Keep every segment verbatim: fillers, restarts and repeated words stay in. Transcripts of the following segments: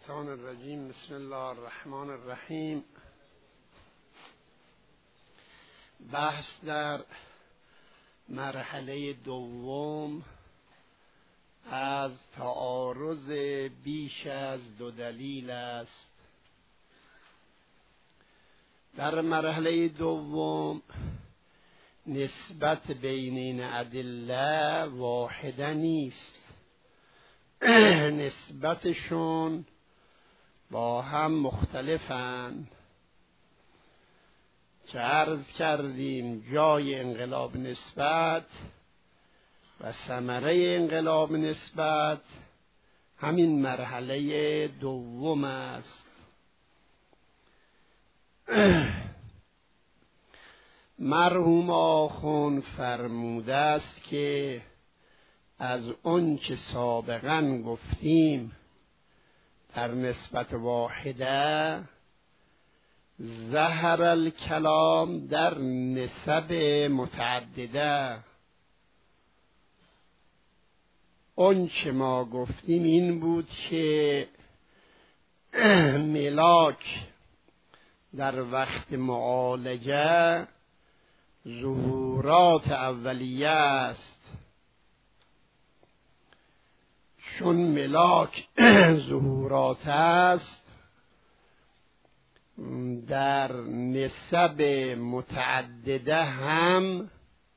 الشیطان الرجیم. بسم الله الرحمن الرحیم. بحث در مرحله دوم از تعارض بیش از دو دلیل است. در مرحله دوم نسبت بین این ادله واحده نیست، نسبتشون با هم مختلفند که عرض کردیم جای انقلاب نسبت و ثمره انقلاب نسبت همین مرحله دوم است. مرحوم آخوند فرموده است که از اون چه سابقا گفتیم در نسبت واحده ظهر الکلام در نسب متعدده. اون چه ما گفتیم این بود که ملاک در وقت معالجه ظهورات اولیه است. چون ملاک ظهورات است، در نسب متعدده هم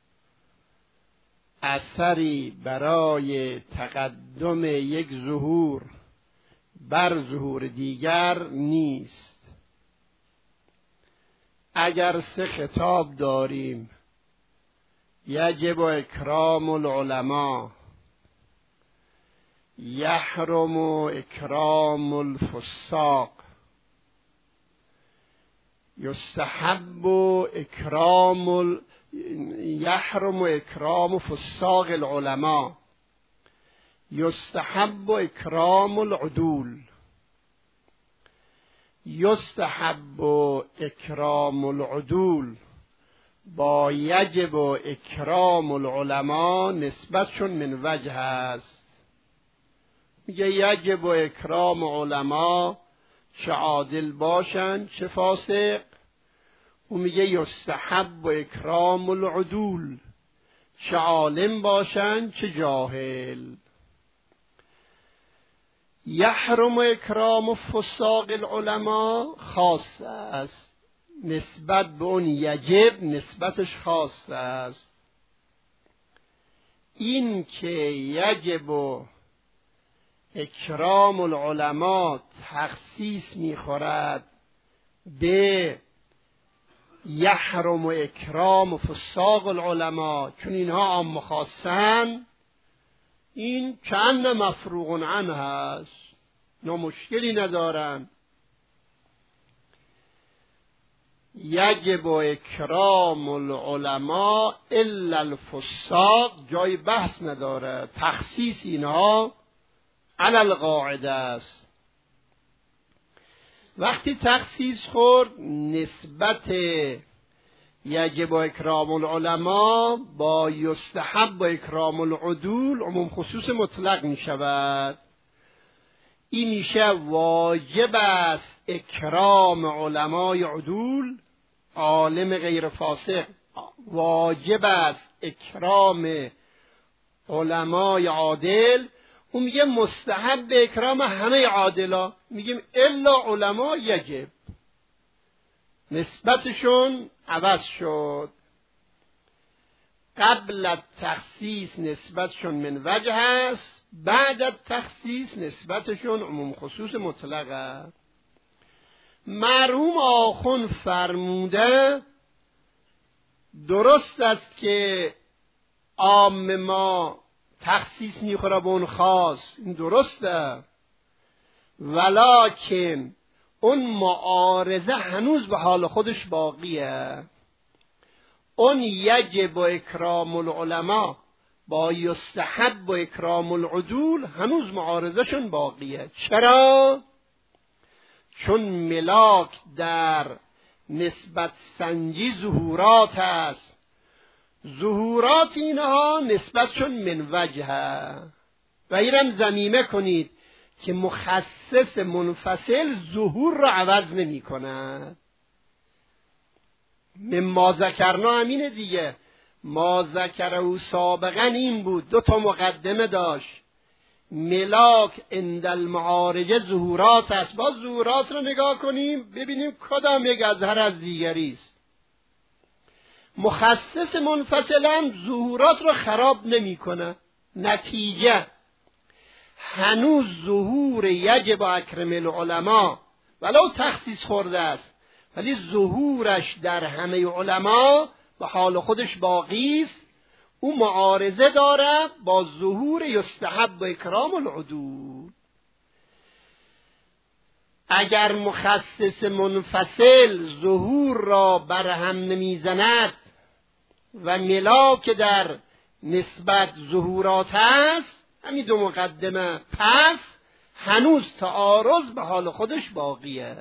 اثری برای تقدم یک ظهور بر ظهور دیگر نیست. اگر سه خطاب داریم: یجب اکرام العلماء، یحرم اکرام الفساق، یستحب اکرام ال... یحرم اکرام فساق العلماء، یستحب اکرام العدول. یستحب اکرام العدول با یجب اکرام العلماء نسبتشون من وجه است. میگه یجب اکرام علما، چه عادل باشن چه فاسق. و میگه یستحب اکرام العدول، چه عالم باشن چه جاهل. یحرم اکرام فساق العلماء خاص است، نسبت به اون یجب نسبتش خاص است. این که یجب اکرام العلماء تخصیص میخورد به یحرم اکرام فساق العلماء، چون اینها عام خاصن، این چند مفروغ عنه هست، نه مشکلی ندارن. یجب اکرام العلماء الا الفساق جای بحث نداره، تخصیص اینها علی القاعده است. وقتی تخصیص خورد نسبت یجب اکرام العلماء با یستحب اکرام العدول عموم خصوص مطلق می شود. این میشه واجب است اکرام علمای عدول، عالم غیر فاسق، واجب است اکرام علمای عادل. اون میگه مستحب اکرام همه عادلا، میگیم الا علما یجب، نسبتشون عوض شد. قبل التخصیص نسبتشون من وجه است، بعد التخصیص نسبتشون عموم خصوص مطلق است. مرحوم آخوند فرموده درست است که عام ما تخصیص میخوره به اون خاص، این درسته، ولکن اون معارضه هنوز به حال خودش باقیه. اون یجب اکرام العلماء با یستحب اکرام العدول هنوز معارضهشون باقیه. چرا؟ چون ملاک در نسبت سنجی ظهورات است، ظهورات اینها نسبتشون من وجه و اینم ضمیمه کنید که مخصص منفصل ظهور را عوض نمی کند. مما ذکرنا همینه دیگه. ما ذکره سابقا این بود، دو تا مقدمه داشت. ملاک عند المعارجه ظهورات است. باز ظهورات رو نگاه کنیم ببینیم کدام یک اظهر از دیگری است. مخصص منفصلا ظهورات رو خراب نمی کنه. نتیجه هنوز ظهور یجب اکرم العلماء ولو تخصیص خورده است، ولی ظهورش در همه علما به حال خودش باقی است. او معارضه داره با ظهور یستحب و اکرام العدول. اگر مخصص منفصل ظهور را برهم نمیزند و ملاک در نسبت ظهورات است، همین دو مقدمه، پس هنوز تعارض به حال خودش باقیه.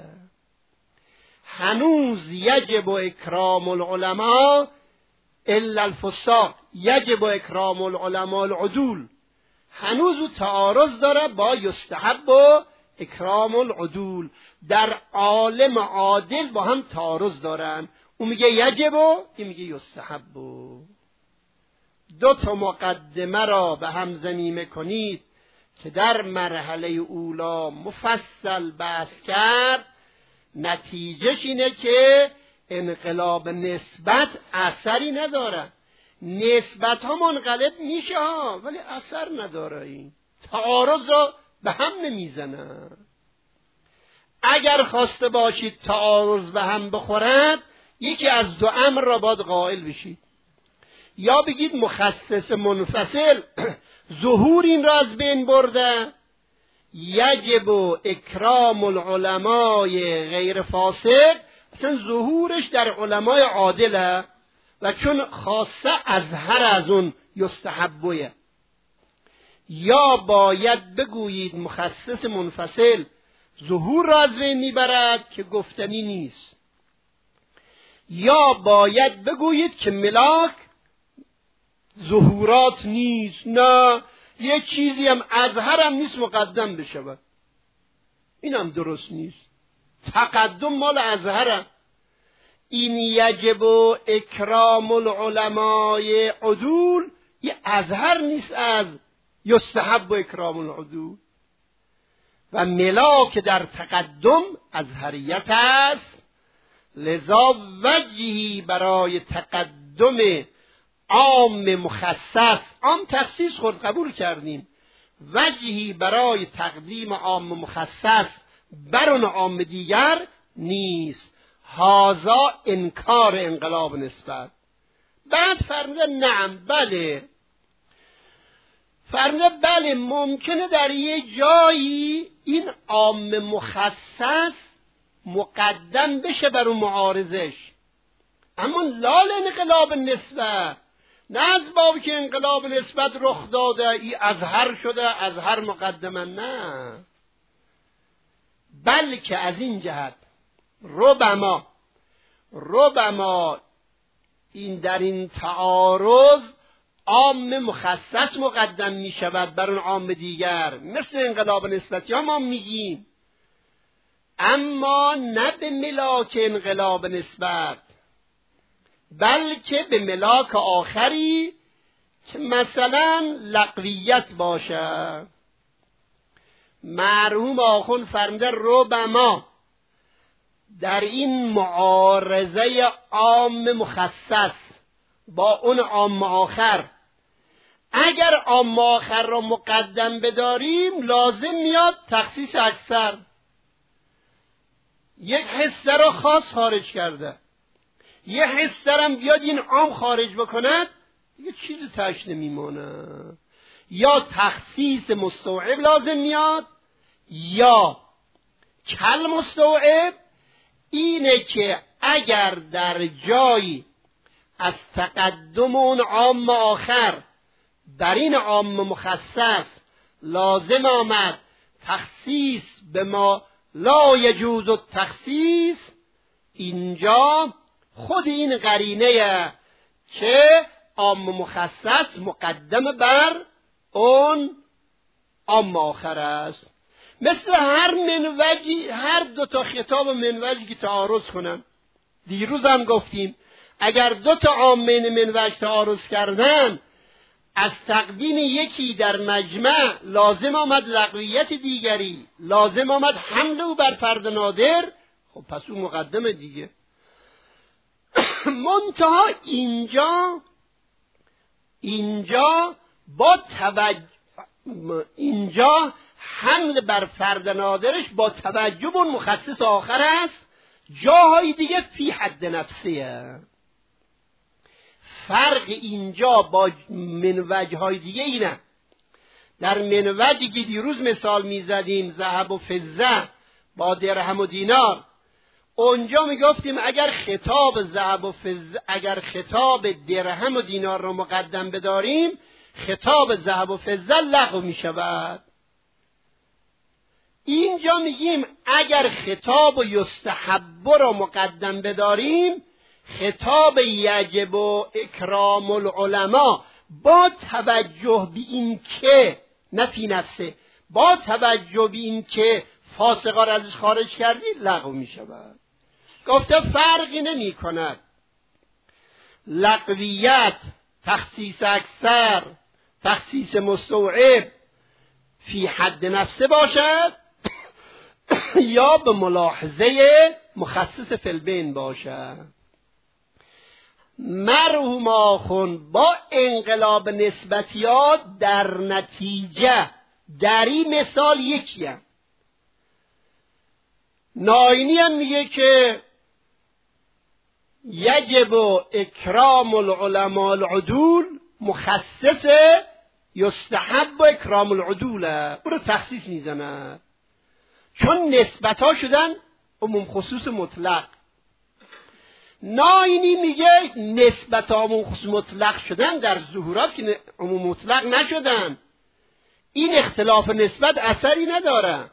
هنوز یجب اکرام العلماء الا الفساق، یجب اکرام العلماء العدول. هنوز او تعارض داره با یستحب و اکرام العدول. در عالم عادل با هم تعارض دارن. او میگه یجب و این میگه یستحب. دو تا مقدمه را به هم ضمیمه کنید که در مرحله اولا مفصل بحث کرد. نتیجهش اینه که انقلاب نسبت اثری نداره. نسبت ها منقلب میشه ها، ولی اثر نداره. این تعارض را به هم نمیزنه. اگر خواسته باشید تعارض به هم بخورد، یکی از دو امر را باید قائل بشید. یا بگید مخصص منفصل ظهور این را از بین برده، یجب اکرام العلماء غیر فاسق، اصلا ظهورش در علمای عادله و چون خاصه اظهر از اون یستحبه. یا باید بگویید مخصص منفصل ظهور را از بین میبرد که گفتنی نیست. یا باید بگویید که ملاک ظهورات نیست، نه یه چیزی هم اظهر هم نیست مقدم بشود، این هم درست نیست. تقدم مال اظهره. این یجب اکرام العلماء عدول، یه اظهر نیست از یستحب اکرام العدول. و ملاک در تقدم اظهریت است، لذا وجهی برای تقدم عام مخصص، عام تخصیص خود قبول کردیم، وجهی برای تقدیم عام مخصص بر اون عام دیگر نیست. هذا انکار انقلاب نسبت. بعد فرموده نعم، بله، فرموده بله ممکنه در یه جایی این عام مخصص مقدم بشه بر اون معارضش، اما لال انقلاب نسبت، نه از بابی که انقلاب نسبت رخ داده ای اظهر شده اظهر مقدمه، نه، بلکه از این جهت ربما ربما این در این تعارض عام مخصص مقدم می شود بر اون عام دیگر، مثل انقلاب نسبتی ها ما میگیم، اما نه به ملاک انقلاب نسبت، بلکه به ملاک آخری که مثلا لقویت باشه. مرحوم آخوند فرموده ربما در این معارضه عام مخصص با اون عام آخر، اگر عام آخر را مقدم بداریم لازم میاد تخصیص اکثر. یک حصه را خاص خارج کرده، یه حصه هم بیاد این عام خارج بکند، یه چیز تاش نمیمونه. یا تخصیص مستوعب لازم میاد یا کل مستوعب. اینه که اگر در جایی از تقدم اون عام آخر در این عام مخصص لازم آمد تخصیص به ما لا یجوز التخصیص، اینجا خود این قرینه که عام مخصص مقدم بر اون عام آخر است. مثل هر منوجی، هر دو تا خطاب منوجی که تعارض کنن. دیروز هم گفتیم اگر دو تا عامل منوج تعارض کردن، از تقدیم یکی در مجمع لازم آمد لغویت دیگری، لازم آمد حمل او بر فرد نادر، خب پس او مقدمه دیگه. منتها اینجا اینجا با توجه اینجا حمل بر فرد نادرش با توجه به اون مخصص آخر است، جاهای دیگه فی حد نفسیه. فرق اینجا با منوجهای دیگه اینه. در منوجی که دیروز مثال میزدیم ذهب و فضه با درهم و دینار، اونجا میگفتیم اگر خطاب ذهب و فضه، اگر خطاب درهم و دینار رو مقدم بداریم، خطاب ذهب و فضه لغو میشود. اینجا میگیم اگر خطاب و یستحب رو مقدم بداریم، خطاب یجب و اکرام العلماء با توجه به این که نفی نفسه، با توجه به این که فاسقا را ازش خارج کردی لغو می شود. گفته فرقی نمی کند لغویت، تخصیص اکثر، تخصیص مستوعب فی حد نفسه باشد یا به ملاحظه مخصص فی البین باشد. مرحوم آخوند با انقلاب نسبتیات در نتیجه در این مثال یکیه. ناینی هم میگه که یجب اکرام العلماء العدول، مخصص یستحب اکرام العدوله، او رو تخصیص میزنه چون نسبت ها شدن عموم خصوص مطلق. ناینی میگه نسبت ها عموم خصوص مطلق شدن در ظهورات که عموم مطلق نشدن، این اختلاف نسبت اثری نداره.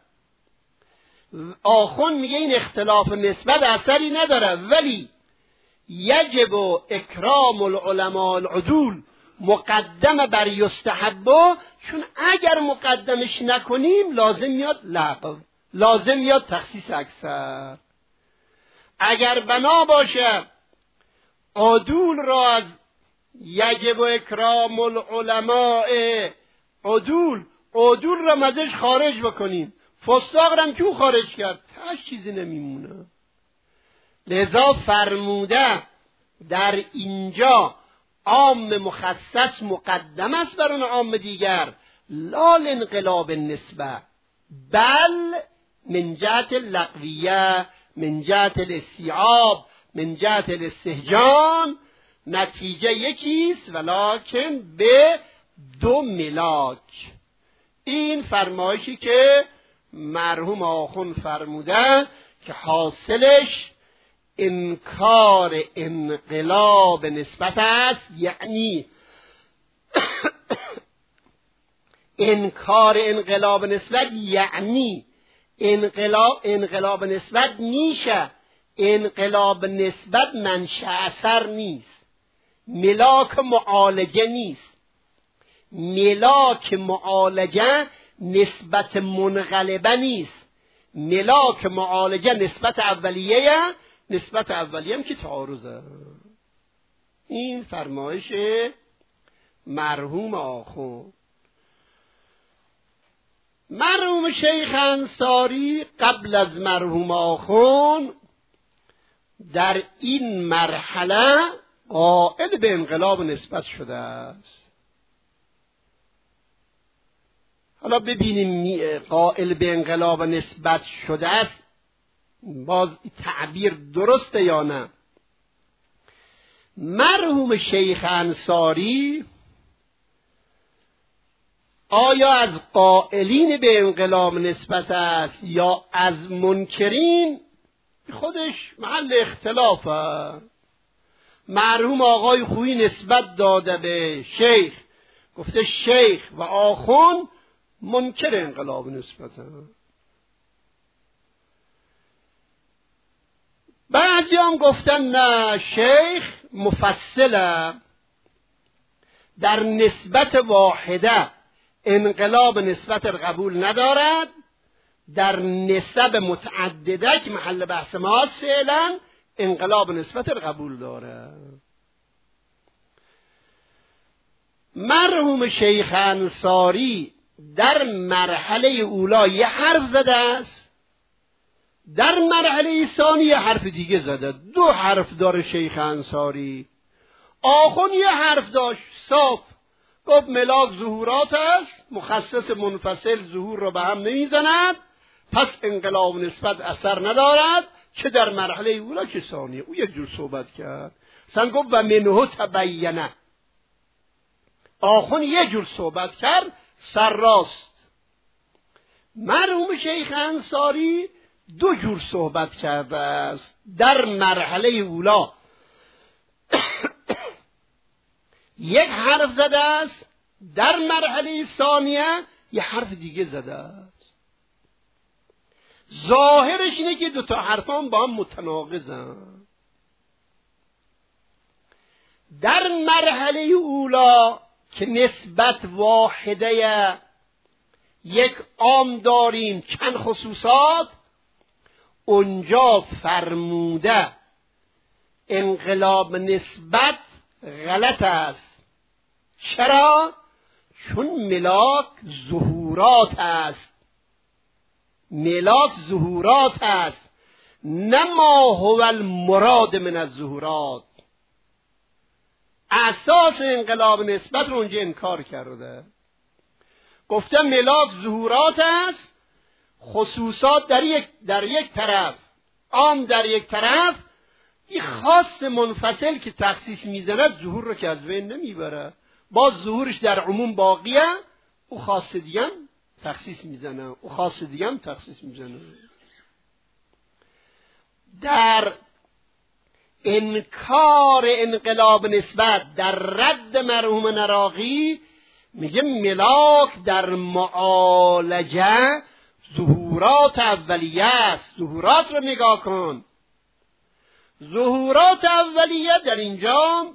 آخون میگه این اختلاف نسبت اثری نداره، ولی یجب اکرام العلماء العدول مقدم بر یستحب، چون اگر مقدمش نکنیم لازم میاد لغو، لازم میاد تخصیص اکثر. اگر بنا باشه عدول را از یجب اکرام العلماء عدول عدول را مزش خارج بکنیم، فساق را کیو خارج کرد؟ هیچ چیزی نمیمونه. لذا فرموده در اینجا عام مخصص مقدم است بر اون عام دیگر، لا انقلاب نسبه، بل من جهت اللغویه، من جهت الاستیعاب، من جهت الاستهجان، نتیجه یکیست ولکن به دو ملاک. این فرمایشی که مرحوم آخون فرموده که حاصلش انکار انقلاب نسبت است، یعنی انکار انقلاب نسبت یعنی انقلاب انقلاب نسبت میشه، انقلاب نسبت منشأ اثر نیست، ملاک معالجه نیست. ملاک معالجه نسبت منقلبه نیست، ملاک معالجه نسبت اولیه، نسبت اولیه هم که تعارضه. این فرمایش مرحوم آخوند. مرحوم شیخ انصاری قبل از مرحوم آخوند در این مرحله قائل به انقلاب نسبت شده است. حالا ببینیم قائل به انقلاب نسبت شده است باز تعبیر درسته یا نه. مرحوم شیخ انصاری آیا از قائلین به انقلاب نسبت است یا از منکرین؟ خودش محل اختلافه. مرحوم آقای خویی نسبت داده به شیخ، گفته شیخ و آخوند منکر انقلاب نسبت هست. بعضی هم گفتن نه، شیخ مفصله، در نسبت واحده انقلاب نسبت قبول ندارد، در نسب متعدده که محل بحث ماست فعلا انقلاب نسبت رو قبول داره. مرحوم شیخ انصاری در مرحله اولا یه حرف زده است، در مرحله ثانی یه حرف دیگه زده. دو حرف داره شیخ انصاری. آخون یه حرف داشت صاف، گفت ملاک ظهورات است، مخصص منفصل ظهور رو به هم نمیزند، پس انقلاب نسبت اثر ندارد چه در مرحله اولا چه ثانیه. او یک جور صحبت کرد. سن گفت و منه تبینه. آخون یه جور صحبت کرد سرراست. مرحوم شیخ انصاری دو جور صحبت کرده است. در مرحله اولا یک حرف زده است، در مرحله ثانیه یک حرف دیگه زده است. ظاهرش اینه که دو تا حرفان با هم متناقضن. در مرحله اولا که نسبت واحده یک عام داریم چند خصوصات، اونجا فرموده انقلاب نسبت غلط است. چرا؟ چون ملاک ظهورات است، ملاک ظهورات است، نه ما هو المراد من الظهورات. اساس انقلاب نسبت رو اونجا انکار کرده. گفته ملاک ظهورات است، خصوصات در یک در یک طرف، عام در یک طرف. این خاص منفصل که تخصیص میزنه ظهور رو که از بین نمیبره، باز ظهورش در عموم باقیه. او خاص دیگه تخصیص میزنه، او خاص دیگه هم تخصیص میزنه. در انکار انقلاب نسبت، در رد مرحوم نراقی، میگه ملاک در معالجه ظهورات اولیه است. ظهورات رو نگاه کن. ظهورات اولیه در اینجا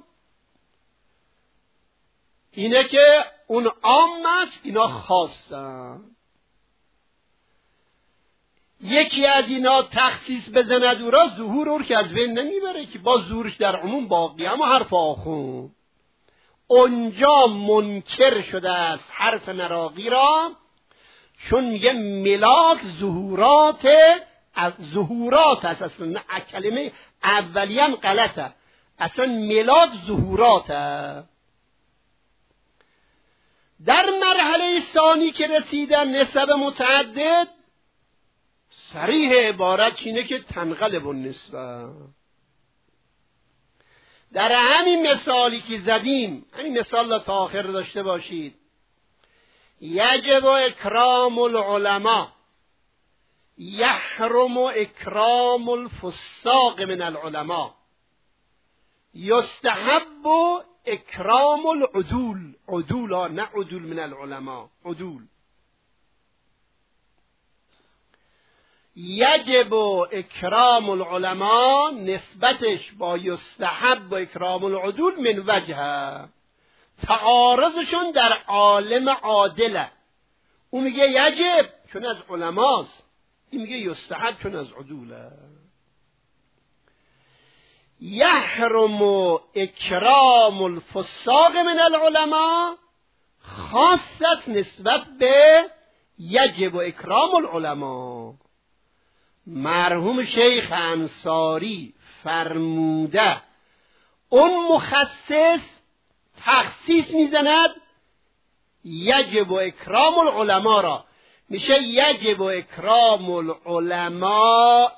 اینه که اون عام است، اینا خاصن. یکی از اینا تخصیص بزند او را، ظهور او که از بین نمیبره که با ظهورش در عموم باقی. اما حرف آخون اونجا منکر شده است حرف نراقی را، چون میگه ملاک ظهورات از ظهورات است. اصلا کلمه اولیه هم غلطه، اصلا ملاک ظهورات است. در مرحله ثانی که رسیدن نسب متعدد، صریح عبارت اینه که تنقلب النسبه. در همین مثالی که زدیم، همین مثال را تا آخر داشته باشید. یجب اکرام العلماء، یحرم اکرام الفساق من العلماء، یستحب اکرام العدول. عدول، نه عدول من العلماء، عدول. یجب اکرام العلماء نسبتش با یستحب و اکرام العدول من وجه، تعارضشون در عالم عادله. اون میگه یجب چون از علماست، این میگه یستحب چون از عدوله. یحرم اکرام الفساق من العلماء خاصت نسبت به یجب اکرام العلماء. مرحوم شیخ انصاری فرموده اون مخصص تخصیص میزند یجب اکرام العلماء را، میشه یجب اکرام العلماء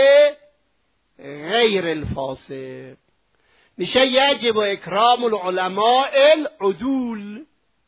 غیر الفاسق، میشه یجب اکرام العلماء العدول.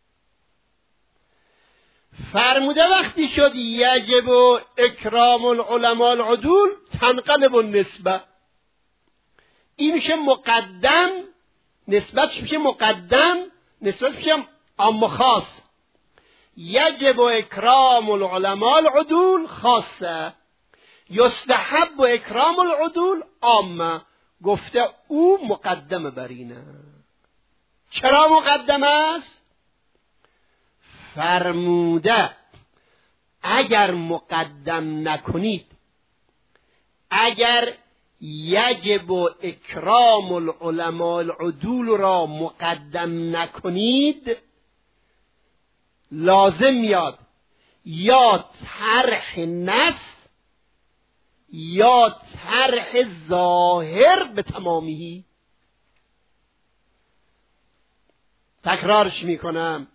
فرموده وقتی شد یجب اکرام العلماء العدول تنقلب النسبه. این میشه مقدم، نسبتش میشه مقدم، نسبتش میشه عام خاص. یجب اکرام العلماء العدول خاصه، یستحب اکرام العدول عامه. گفته او مقدمه بر اینه. چرا مقدمه است؟ فرموده اگر مقدم نکنید، اگر یجب و اکرام العلماء العدول را مقدم نکنید، لازم میاد یا طرح نص یا طرح ظاهر به تمامی. تکرارش میکنم،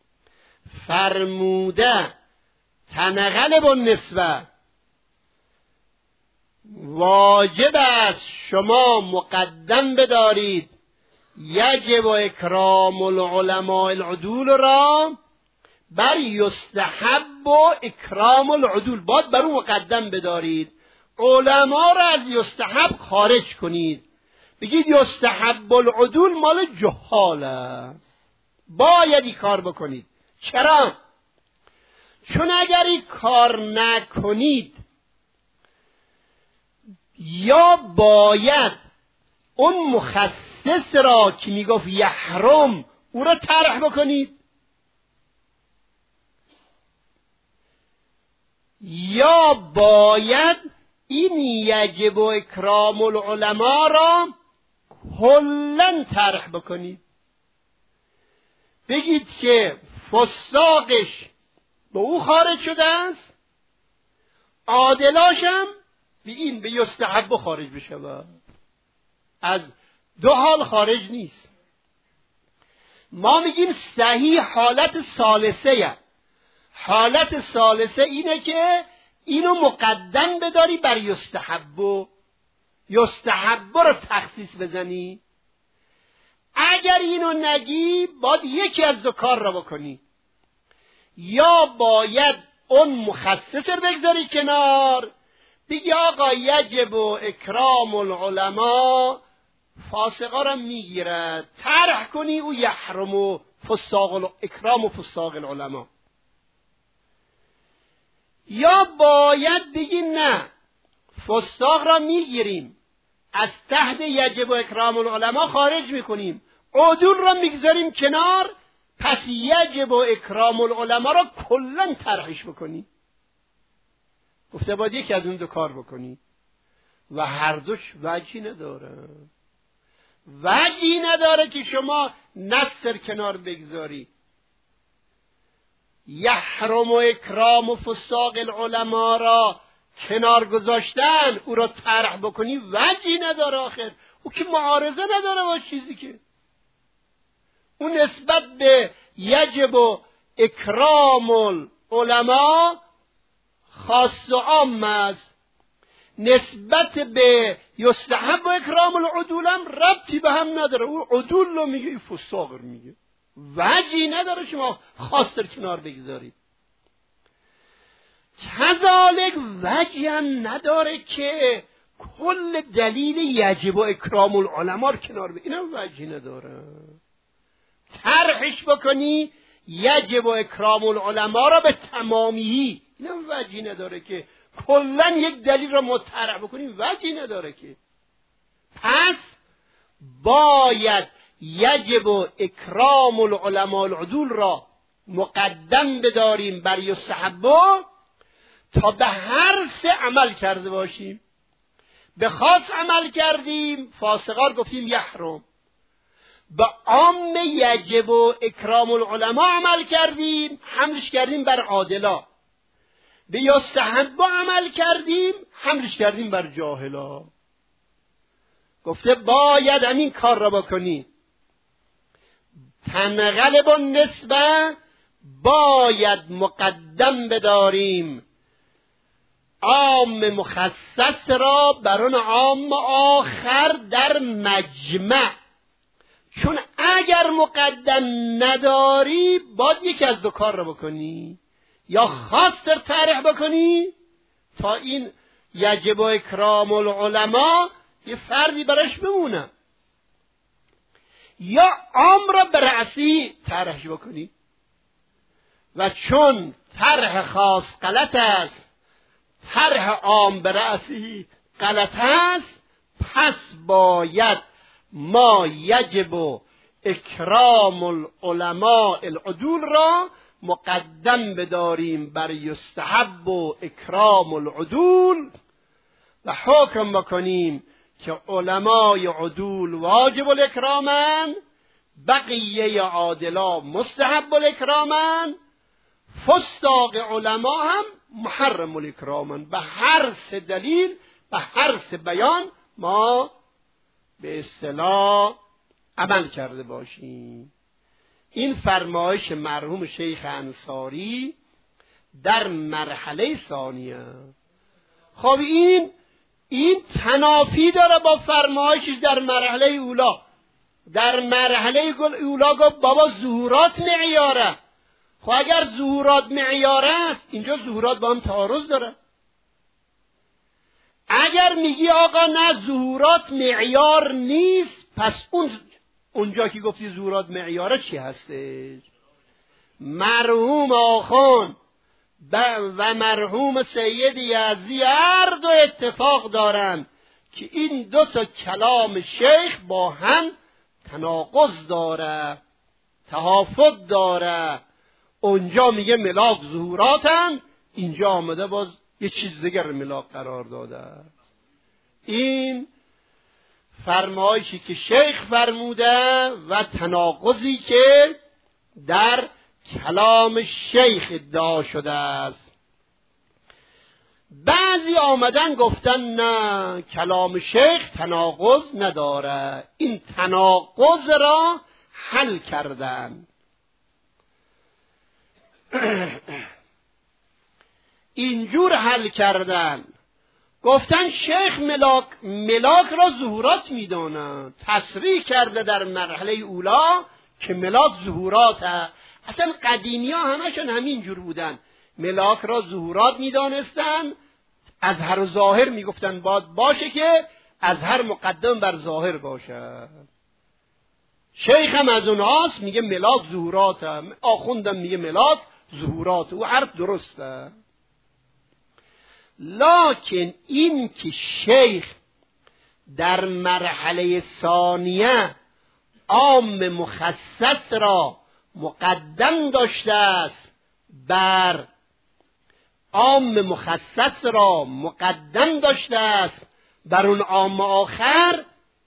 فرموده تنقلب النسبه، واجب است شما مقدم بدارید یجب و اکرام العلماء العدول را بر یستحب و اکرام العدول، باید بر اون مقدم بدارید. علما را از یستحب خارج کنید، بگید یستحب العدول مال جهاله، باید این کار بکنید. چرا؟ چون اگر این کار نکنید، یا باید اون مخصص را که میگفت یحرم او را طرح بکنید، یا باید این یجب و اکرام العلماء را کلن طرح بکنید. بگید که فساقش به او خارج شده است، عادلاشم به این به یستحب خارج بشه. از دو حال خارج نیست. ما میگیم صحیح حالت ثالثه. حالت ثالثه اینه که اینو مقدم بداری بر یستحب و یستحب رو تخصیص بزنی. اگر اینو نگی باید یکی از دو کار رو بکنی، یا باید اون مخصص رو بگذاری کنار، بگی آقا یجب و اکرام العلماء فاسقا رو میگیرد، طرح کنی او یحرم و فساق اکرام و فساق العلماء. یا باید بگی نه، فساق را میگیریم، از تحت یجب و اکرام العلماء خارج میکنیم، عدول را میگذاریم کنار، پس یجب و اکرام العلماء را کلن طرحش بکنی. گفته باید یکی از اون دو کار بکنی و هر دوش وجهی نداره. وجهی نداره که شما نصر کنار بگذاری. یحرم و اکرام و فساق العلماء را کنار گذاشتن او را طرح بکنی وجهی نداره. آخر او که معارضه نداره با چیزی که اون نسبت به یجب و اکرام العلماء خاص و عام است، نسبت به یستحب و اکرام العدول هم ربطی به هم نداره. او عدول رو میگه، این فساق رو میگه، وجهی نداره شما خاص در کنار بگذارید. کذالک وجهی هم نداره که کل دلیل یجب و اکرام العلماء رو کنار بگذارید، اینم وجهی نداره. طرحش بکنی یجب و اکرام العلماء را به تمامی، اینم وجهی نداره که کلن یک دلیل را مطرح بکنیم، وجهی نداره که. پس باید یجب و اکرام العلماء العدول را مقدم بداریم بر یستحب تا به هر سه عمل کرده باشیم. به خاص عمل کردیم، فاسقار گفتیم یحرم. به عام یجب و اکرام العلماء عمل کردیم، حملش کردیم بر عادلا. به یستحب عمل کردیم، حملش کردیم بر جاهلا. گفته باید همین کار را بکنی. تنقلب النسبه، باید مقدم بداریم عام مخصص را بر اون عام آخر در مجمع. چون اگر مقدم نداری باید یکی از دو کار را بکنی، یا خاص در طرح بکنی تا این یجب و اکرام العلماء یه فردی براش بمونه، یا عام را به رأسی طرحش بکنی. و چون طرح خاص غلط است، طرح عام به رأسی غلط است، پس باید ما یجب و اکرام العلماء العدول را مقدم بداریم بر یستحب و اکرام العدول و حکم بکنیم که علمای عدول واجب الاکرامن، بقیه عادلا مستحب الاکرامن، فساق علما هم محرم الاکرامن. به هر سه دلیل، به هر سه بیان ما به اصطلاح عمل کرده باشیم. این فرمایش مرحوم شیخ انصاری در مرحله ثانیه. خب این این تنافی داره با فرمایشش در مرحله اولا. در مرحله اولا گفت بابا ظهورات معیاره. خب اگر ظهورات معیاره است، اینجا ظهورات با هم تعارض داره. اگر میگی آقا نه ظهورات معیار نیست، پس اون اونجا که گفتی ظهورات معیاره چی هستش؟ مرحوم آخوند و مرحوم سید یزدی هر دو اتفاق دارن که این دو تا کلام شیخ با هم تناقض داره، تهافت داره. اونجا میگه ملاک ظهوراتن، اینجا آمده باز یه چیز دیگر ملاک قرار داده. این فرمایشی که شیخ فرموده و تناقضی که در کلام شیخ ادعا شده است. بعضی آمدن گفتن نه، کلام شیخ تناقض نداره. این تناقض را حل کردن. اینجور حل کردن، گفتن شیخ ملاک ملاک را ظهورات میدانه، تصریح کرده در مرحله اولا که ملاک ظهورات هست. اصلا قدیمی ها همشون همین جور بودن، ملاک را ظهورات میدانستن، از هر ظاهر میگفتن باید باشه که از هر مقدم بر ظاهر باشه. شیخ هم از اونهاست، میگه ملاک ظهورات هست، آخوندم میگه ملاک ظهورات. او حرف درسته، لکن این که شیخ در مرحله ثانیه عام مخصص را مقدم داشته است، بر عام مخصص را مقدم داشته است بر اون عام آخر،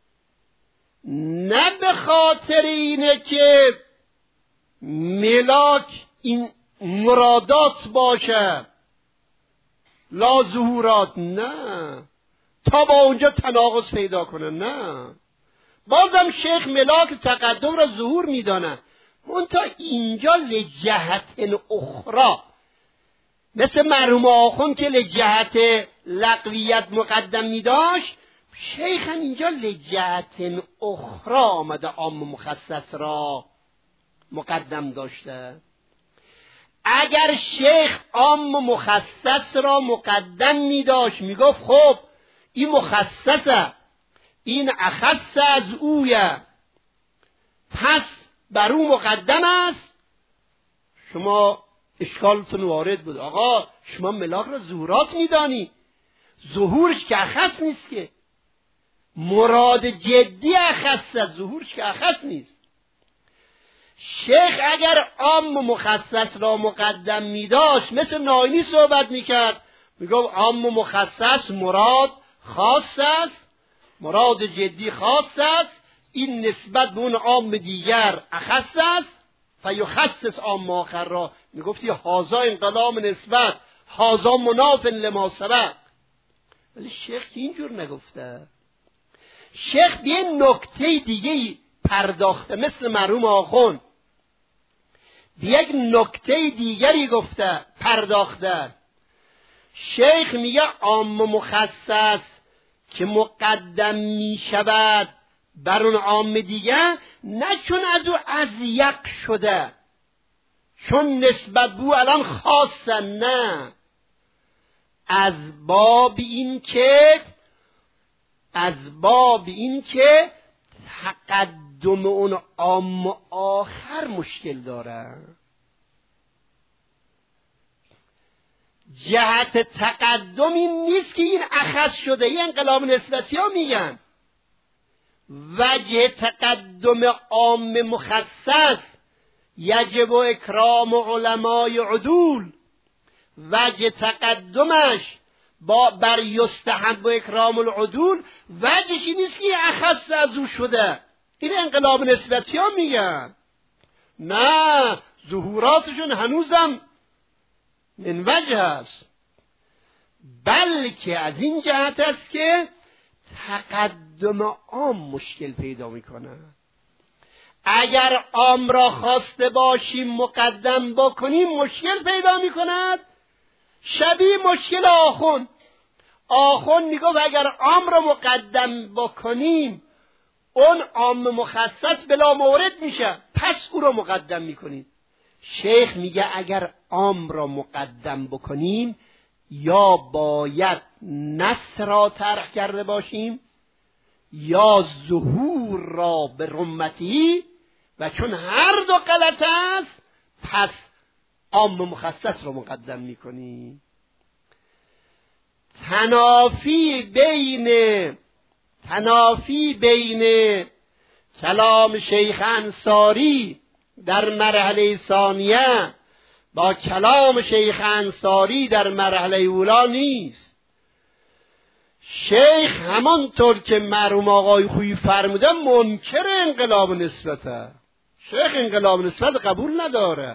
نه به خاطر اینه که ملاک این مرادات باشه لا ظهورات، نه تا با اونجا تناقض پیدا کنه. نه، بازم شیخ ملاک تقدم را ظهور میدانه، منتها اینجا لجهت اخرى، مثل مرحوم آخوند که لجهت لقویت مقدم میداشت، شیخ هم اینجا لجهت اخرى آمده عام مخصص را مقدم داشته. اگر شیخ عام مخصص را مقدم می داشت، می گفت خب این مخصصه، این اخص از اویه، پس بر او مقدم است، شما اشکالتون وارد بود. آقا شما ملاک را ظهورات می دانی، ظهورش که اخص نیست، که مراد جدی اخص است، ظهورش که اخص نیست. شیخ اگر عام مخصص را مقدم می داشت، مثل ناینی صحبت می کرد، می گفت عام مخصص مراد خاص است، مراد جدی خاص است، این نسبت به اون عام دیگر اخص است، فیخصص عام آخر را. می گفتی هازا انقلام نسبت، هازا مناف لما سبق. ولی شیخ اینجور نگفته. شیخ به یه نکته دیگه پرداخته، مثل مرحوم آخوند به یک نکته دیگری گفته، پرداخته. شیخ میگه عام مخصص که مقدم میشود بر اون عام دیگه، نه چون از او اضیق شده، چون نسبت بو الان خاصه، نه، از باب این که از باب این که تقدم اون عام آخر مشکل داره. جهت تقدم این نیست که این اخص شده، این انقلاب نسبتی ها میگن. وجه تقدم عام مخصص یجب اکرام علمای عدول، وجه تقدمش با بر یستحب اکرام العدول وجهش این نیست که اخص از او شده. این انقلاب نسبتی ها میگن نه، ظهوراتشون هنوزم من وجه است، بلکه از این جهت است که تقدم عام مشکل پیدا میکنه. اگر عام را خواسته باشیم مقدم بکنیم مشکل پیدا میکند، شبیه مشکل آخوند. آخوند میگفت اگر عام را مقدم بکنیم اون عام مخصص بلا مورد میشه، پس او را مقدم میکنیم. شیخ میگه اگر عام را مقدم بکنیم یا باید نص را طرح کرده باشیم یا ظهور را به رمتی، و چون هر دو غلط است پس عام مخصص را مقدم میکنیم. تنافی بین تنافی بین کلام شیخ انصاری در مرحله ثانیه با کلام شیخ انصاری در مرحله اولا نیست. شیخ همانطور که مرحوم آقای خویی فرموده منکر انقلاب نسبته. شیخ انقلاب نسبت قبول نداره.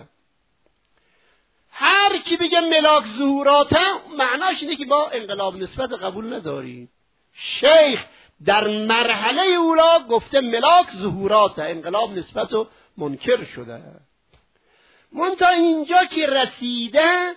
هر کی بگه ملاک ظهوراته معناش اینه که با انقلاب نسبت قبول نداری. شیخ در مرحله اولا گفته ملاک ظهوراته، انقلاب نسبت رو منکر شده. من تا اینجا که رسیده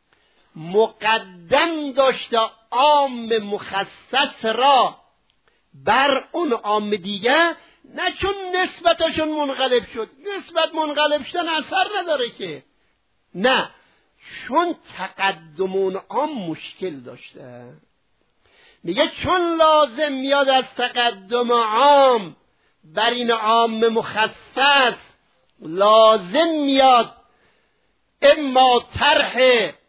مقدم داشته عام مخصص را بر اون عام دیگه، نه چون نسبتشون منقلب شد، نسبت منقلب شدن اثر نداره که، نه چون تقدم اون عام مشکل داشته. میگه چون لازم میاد از تقدم عام بر این عام مخصص لازم میاد اما طرح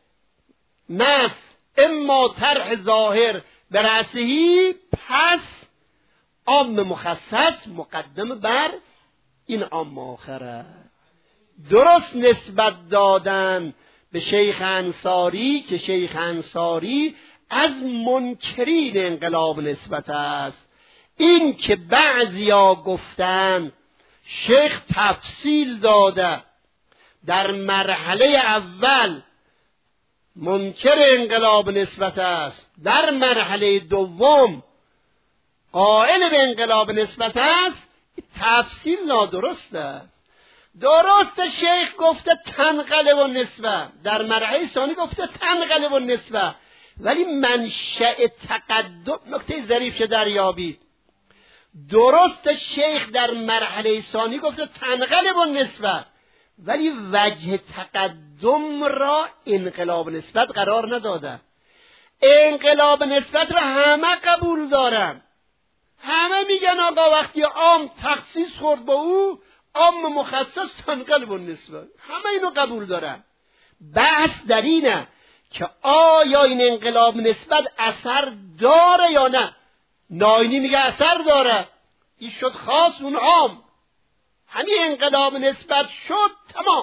نص اما طرح ظاهر به رأسهی، پس عام مخصص مقدم بر این عام آخره. درست نسبت دادن به شیخ انصاری که شیخ انصاری از منکرین انقلاب نسبت است. این که بعضیا گفتن شیخ تفصیل داده در مرحله اول منکر انقلاب نسبت است، در مرحله دوم قائل به انقلاب نسبت است، تفصیل نادرسته. درست شیخ گفته تنقلب و نسبه، در مرحله ثانی گفته تنقلب و نسبه، ولی منشأ تقدم نکته ظریف دریابید. درست شیخ در مرحله ثانی گفته تنقلب و نسبه، ولی وجه تقدم را انقلاب نسبت قرار نداده. انقلاب نسبت را همه قبول دارن، همه میگن آقا وقتی عام تخصیص خورد با او عام مخصص تنقلب و نسبت، همه اینو قبول دارن. بحث در اینه که آیا این انقلاب نسبت اثر داره یا نه. ناینی میگه اثر داره، این شد خاص اون عام، همین انقلاب نسبت شد تمام.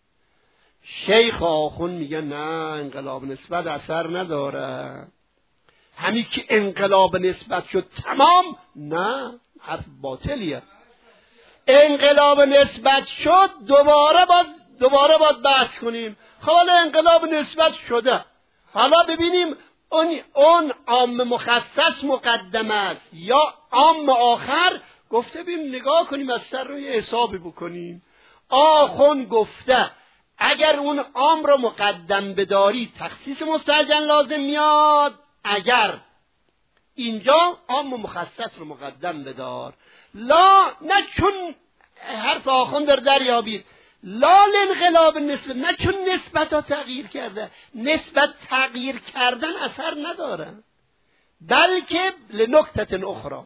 شیخ آخوند میگه نه انقلاب نسبت اثر نداره، همین که انقلاب نسبت شد تمام، نه حرف باطلیه. انقلاب نسبت شد دوباره باز دوباره باید بحث کنیم. حالا انقلاب نسبت شده، حالا ببینیم اون اون عام مخصص مقدم است یا عام آخر. گفته بیم نگاه کنیم از سر روی حسابی بکنیم. آخوند گفته اگر اون عام رو مقدم بداری تخصیص مستعجل لازم میاد، اگر اینجا عام مخصص رو مقدم بدار. لا نه چون حرف آخوند در دریابید، لا انقلاب نسبت، نه چون نسبت ها تغییر کرده، نسبت تغییر کردن اثر نداره، بلکه لنکتت اخرى.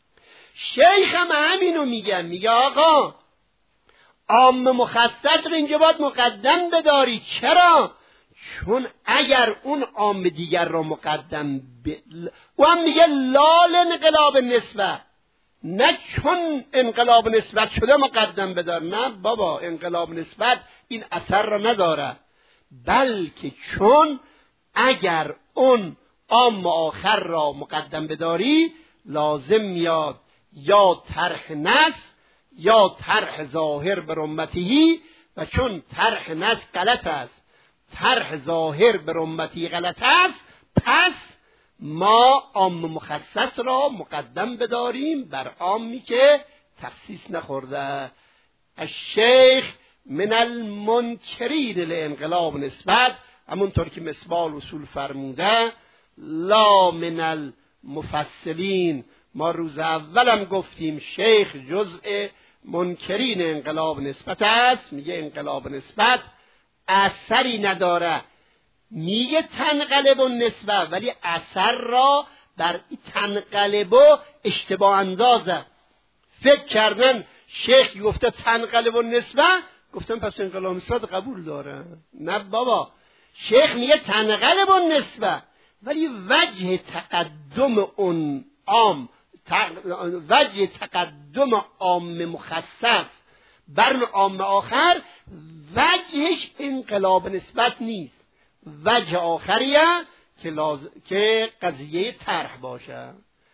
شیخ هم همینو میگن، میگه آقا عام مخصص رو اینجا باید مقدم بداری. چرا؟ چون اگر اون عام دیگر رو مقدم ب... او هم میگه لا انقلاب نسبت، نه چون انقلاب نسبت شده مقدم بدار، نه بابا انقلاب نسبت این اثر را نداره، بلکه چون اگر اون عام آخر را مقدم بداری لازم میاد یا طرح نص یا طرح ظاهر بر امتی، و چون طرح نص غلط است، طرح ظاهر بر امتی غلط است، پس ما عام مخصص را مقدم بداریم بر عامی که تخصیص نخورده. الشیخ من المنکرین لانقلاب نسبت، همونطور که مسبال اصول فرموده، لا من المفصلین. ما روز اولم گفتیم شیخ جزء منکرین انقلاب نسبت است، میگه انقلاب نسبت اثری نداره، میگه تنقلب النسبه، ولی اثر را بر تنقلب و اشتباه اندازه. فکر کردن شیخ گفته تنقلب النسبه، گفتم پس انقلاب نسبت قبول داره. نه بابا، شیخ میگه تنقلب النسبه، ولی وجه تقدم اون عام، وجه تقدم عام مخصص بر عام آخر، وجهش انقلاب نسبت نیست، وجه آخریه که, لاز... که قضیه طرح باشه.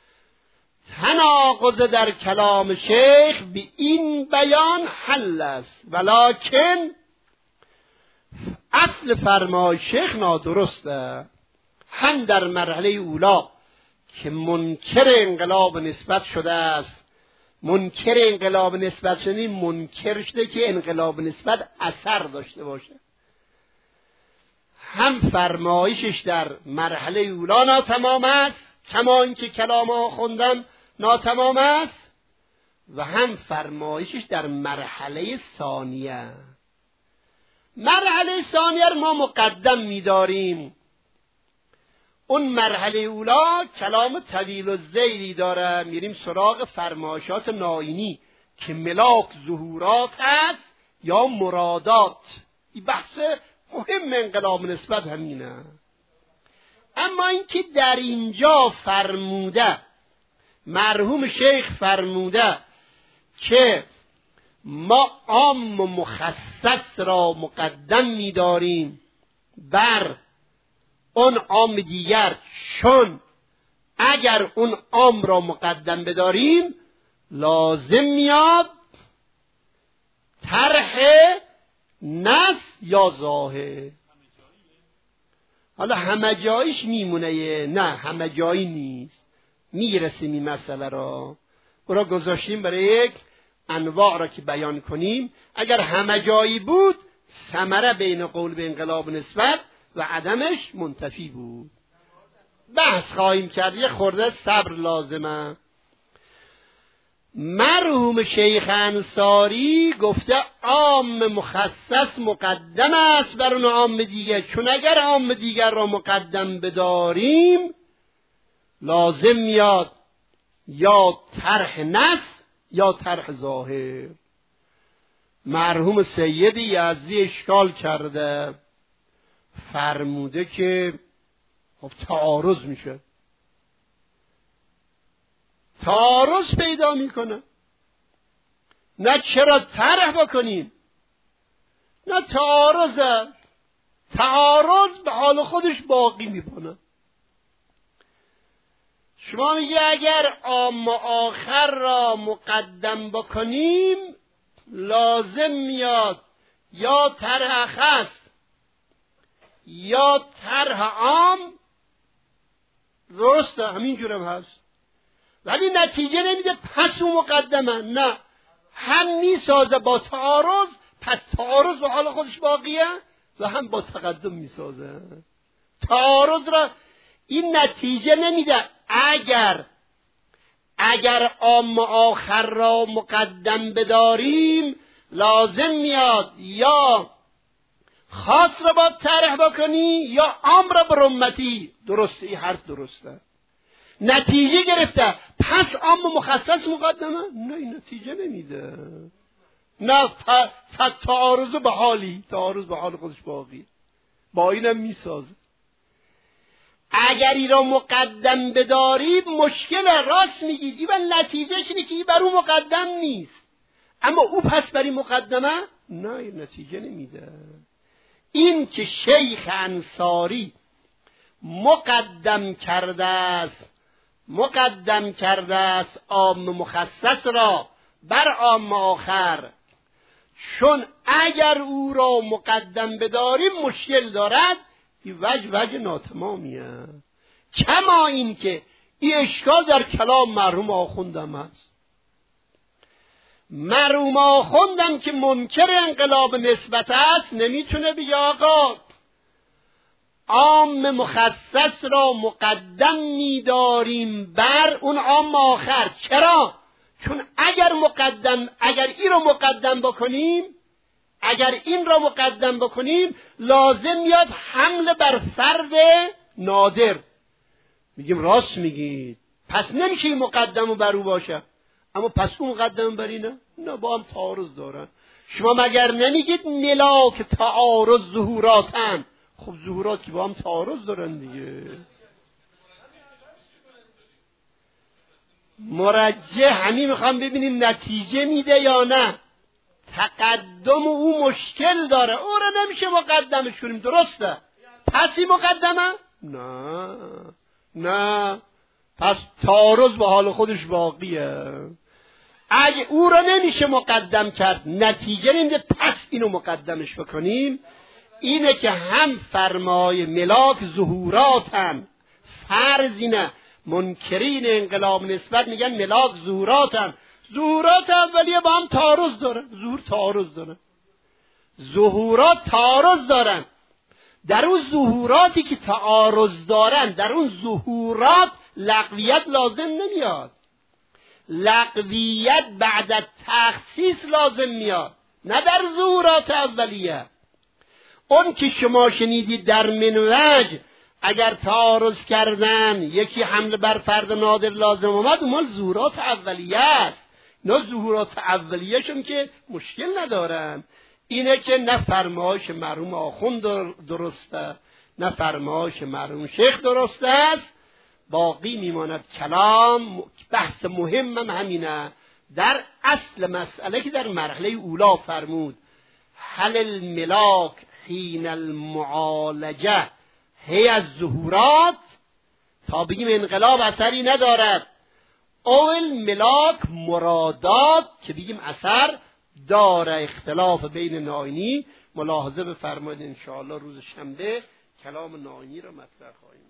تناقض در کلام شیخ به این بیان حل است، ولکن اصل فرمای شیخ نادرسته. هم در مرحله اولا که منکر انقلاب نسبت شده است، منکر انقلاب نسبت شده منکر شده که انقلاب نسبت اثر داشته باشه، هم فرمایشش در مرحله اولا ناتمام است، کما اینکه کلام ها خوندم ناتمام است، و هم فرمایشش در مرحله ثانیه. مرحله ثانیه ما مقدم می‌داریم. اون مرحله اولا کلام طویل و زیری داره، میریم سراغ فرمایشات ناینی که ملاک ظهورات هست یا مرادات. این بحث مهم انقلاب نسبت همینه. اما اینکه در اینجا فرموده، مرحوم شیخ فرموده که ما عام و مخصص را مقدم می‌داریم بر اون عام دیگر، چون اگر اون عام را مقدم بداریم لازم میاد طرح نص یا ظاهر. حالا همه جایش میمونه؟ نه همه جایی نیست، میرسیم این مسئله را، او را گذاشتیم برای یک انواع را که بیان کنیم. اگر همه جایی بود ثمره بین قول به انقلاب نسبت و عدمش منتفی بود. بحث خواهیم کرد، یه خورده صبر لازمه. مرحوم شیخ انصاری گفته عام مخصص مقدم است بر اون عام دیگر، چون اگر عام دیگر را مقدم بداریم لازم میاد یا طرح نص یا طرح ظاهر. مرحوم سید یزدی اشکال کرده، فرموده که خب تعارض میشه، تعارض پیدا میکنه، نه چرا طرح بکنیم، نه تعارضه، تعارض به حال خودش باقی میمونه. شما میگه اگر عام و آخر را مقدم بکنیم لازم میاد یا طرح خاص یا طرح عام. درسته، همینجورم هست، ولی نتیجه نمیده پس اون مقدمه، نه، هم میسازه با تعارض، پس تعارض به حال خودش باقیه، و هم با تقدم میسازه. تعارض را این نتیجه نمیده. اگر اگر عام آخر را مقدم بداریم لازم میاد یا خاص را با طرح بکنی یا عام را بر امتی. درسته، این حرف درسته، نتیجه گرفته، پس عام مخصص مقدمه؟ نه، این نتیجه نمیده، نه، تعارض به حالی، تعارض به حال خودش باقی، با اینم میسازه. اگری را مقدم بدارید مشکل. راست میگید و نتیجهش اینه که این بر او مقدم نیست، اما او پس بر این مقدمه نه، نتیجه نمیده. این که شیخ انصاری مقدم کرده است مقدم کرده است عام مخصص را بر عام آخر، چون اگر او را مقدم بداریم مشکل دارد، این وجه وجه ناتمامیه. کما این که این اشکال در کلام مرحوم آخوندم هست. مرحوم آخوندم که منکر انقلاب نسبت است نمیتونه بگه آقا عام مخصص را مقدم می‌داریم بر اون عام آخر. چرا؟ چون اگر مقدم اگر این را مقدم بکنیم اگر این را مقدم بکنیم لازم میاد حمل بر فرد نادر. میگیم راست میگید، پس نمیشه این مقدم بر او باشه، اما پس اون مقدم بر اینه؟ نه، با هم تعارض دارن. شما مگر نمیگید ملاک تعارض ظهوراتن؟ خب ظهورات که با هم تعارض دارن دیگه. مرجح همین میخوام ببینیم نتیجه میده یا نه. تقدم او مشکل داره، او را نمیشه مقدمش کنیم، درسته؟ پس این مقدمه؟ نه نه، پس تعارض با حال خودش باقیه. اگه او را نمیشه مقدم کرد نتیجه نمیده، پس اینو مقدمش بکنیم. اینه که هم فرمای ملاک ظهوراتن، فرض اینه منکرین انقلاب نسبت میگن ملاک ظهوراتن. ظهورات اولیه با هم تعارض دارن، ظهور تعارض دارن، ظهورات تعارض دارن. در اون ظهوراتی که تعارض دارن، در اون ظهورات لغویت لازم نمیاد، لغویت بعد از تخصیص لازم میاد، نه در ظهورات اولیه. اون که شما شنیدید در منوج اگر تعارض کردن یکی حمل بر فرد نادر لازم اومد، اون ظهورات اولیه است. نه ظهورات اولیه شون که مشکل ندارن. اینه که نه فرمایش مرحوم آخوند درسته نه فرمایش مرحوم شیخ درسته است. باقی میماند کلام. بحث مهمم همینه در اصل مسئله که در مرحله اولا فرمود حل الملاک حین المعالجه هی از ظهورات، تا بگیم انقلاب اثری ندارد، اول ملاک مرادات که بگیم اثر داره. اختلاف بین ناینی ملاحظه بفرمایید، انشاءالله روز شنبه کلام ناینی را مطرح خواهیم.